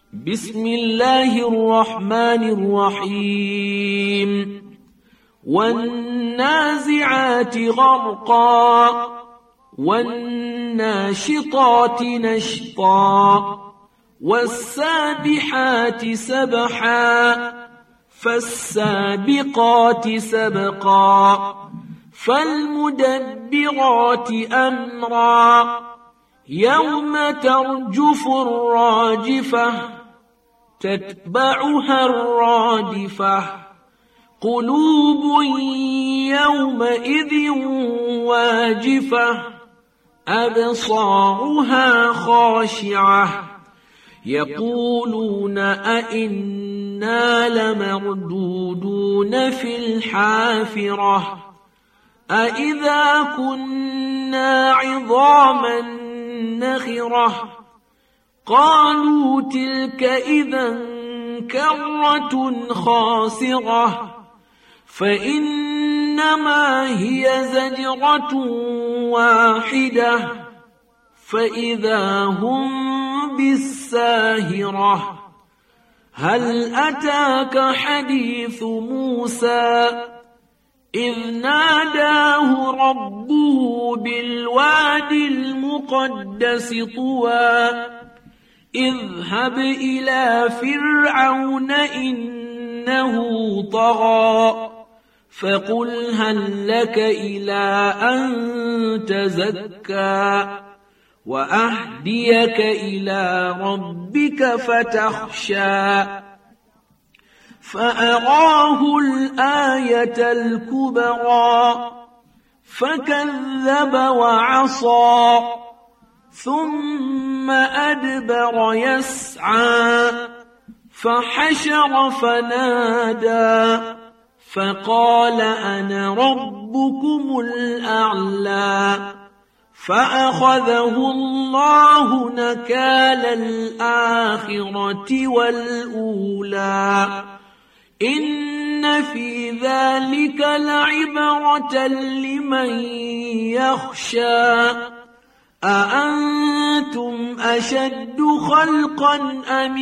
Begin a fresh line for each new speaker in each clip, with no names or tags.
بسم الله الرحمن الرحيم والنازعات غرقا والناشطات نشطا والسابحات سبحا فالسابقات سبقا فالمدبرات أمرا يوم ترجف الراجفة تتبعها الرادفة قلوب يومئذ واجفة أبصارها خاشعة يقولون أئنا لمردودون في الحافرة أئذا كنا عظاما نخرة قالوا تلك إذا كرة خاسرة فإنما هي زجرة واحدة فإذا هم بالساهرة هل أتاك حديث موسى إذ ناداه ربه بالواد المقدس طوى اذهب إلى فرعون إنه طغى فقل هل لك إلى أن تزكى وأهديك إلى ربك فتخشى فأراه الآية الكبرى فكذب وعصى ثم أدبر يسعى فحشر فنادى فقال أنا ربكم الأعلى فأخذه الله نكال الآخرة والأولى إن في ذلك لعبرة لمن يخشى أأنتم أشد خلقا أم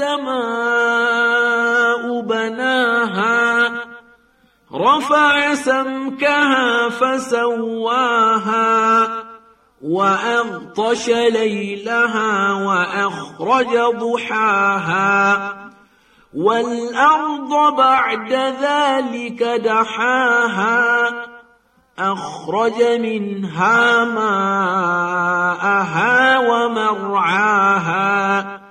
السماء بناها رفع سمكها فسواها وأغطش ليلها وأخرج ضحاها والأرض بعد ذلك دحاها أخرج منها ماءها ومرعاها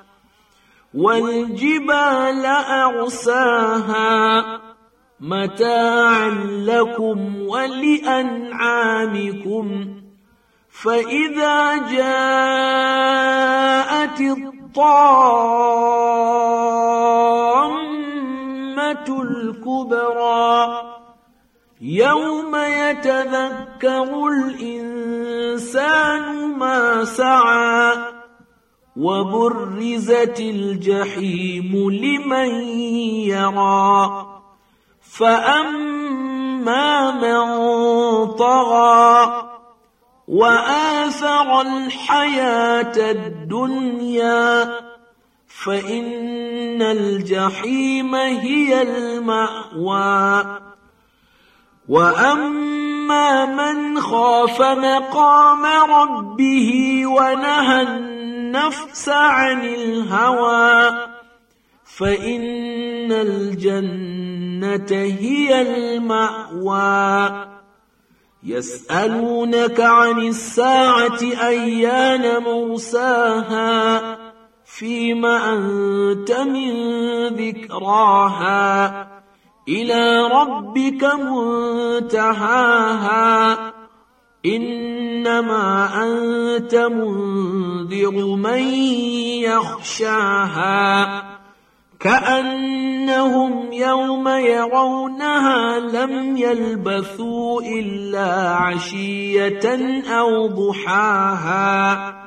والجبال أرساها متاعا لكم ولأنعامكم فإذا جاءت الطامة الكبرى يوم يتذكر الإنسان ما سعى وبرزت الجحيم لمن يرى فأما من طغى وآثر الحياة الدنيا فإن الجحيم هي المأوى وأما من خاف مقام ربه ونهى النفس عن الهوى فإن الجنة هي المأوى يسألونك عن الساعة أيان مرساها فيما أنت من ذكراها إلى ربك منتهاها إنما أنت منذر من يخشاها كأنهم يوم يرونها لم يلبثوا إلا عشية أو ضحاها